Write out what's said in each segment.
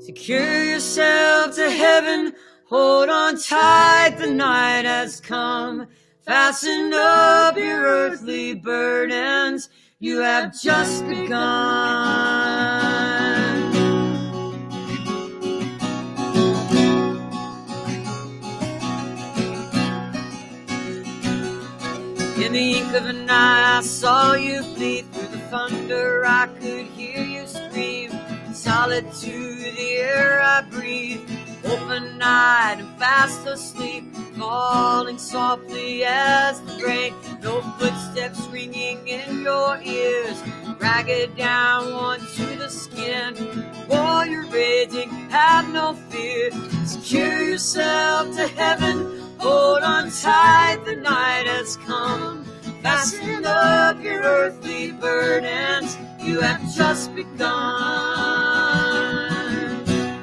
Secure yourself to heaven, hold on tight, the night has come. Fasten up your earthly burdens, you have just begun. In the ink of an eye, I saw you bleed. Through the thunder, I could hear you scream. Solid to the air I breathe, open-eyed and fast asleep, falling softly as the rain. No footsteps ringing in your ears, ragged down onto the skin. Warrior raging, have no fear. Secure yourself to heaven, hold on tight, the night has come. Fasten up your earthly burdens, you have just begun.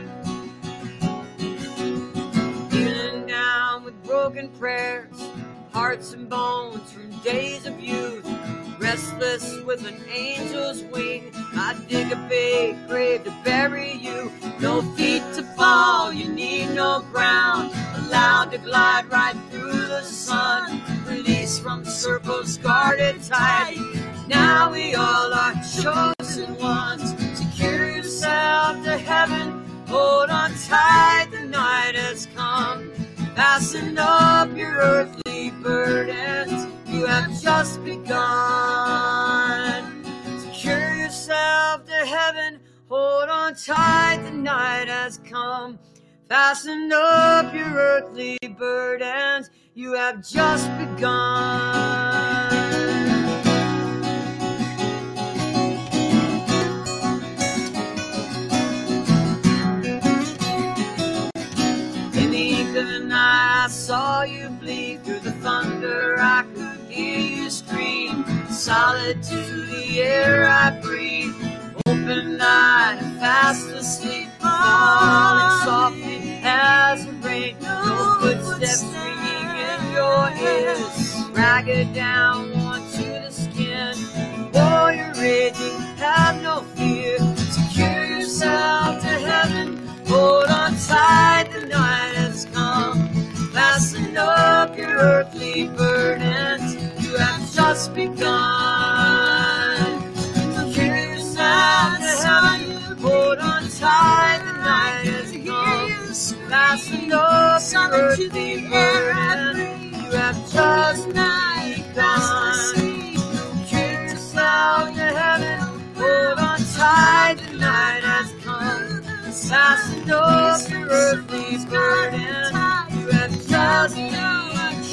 Kneeling down with broken prayers, hearts and bones from days of youth, restless with an angel's wing, I dig a big grave to bury you. No feet to fall, you need no ground, allowed to glide right through the sun, released from circles guarded tight. Now we all are chosen ones. Secure yourself to heaven, hold on tight, the night has come. Fasten up your earthly burdens, you have just begun. Secure yourself to heaven, hold on tight, the night has come. Fasten up your earthly burdens, you have just begun. In the ink of the night, I saw you bleed. Through the thunder, I could hear you scream. Solid to the air I breathe, open-eyed and fast asleep, falling softly as the rain. No footsteps ringing in your ears, ragged down onto the skin. Warrior raging, have no fear. Secure yourself to heaven, hold on tight, the night has come. Fasten up your earthly burdens, you have just begun. Secure yourself to heaven, hold on tight, the night has come. Fasten up your earthly burdens, you have just begun. Secure yourself to heaven, hold on tight, the night has come. Fasten up your earthly burdens, you have just begun.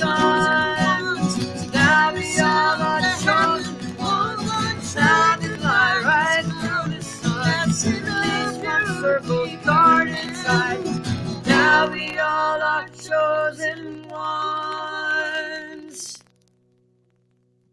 Now we all are chosen ones. Now we fly right through the sun, released from circles guarded tight. Now we all are chosen ones.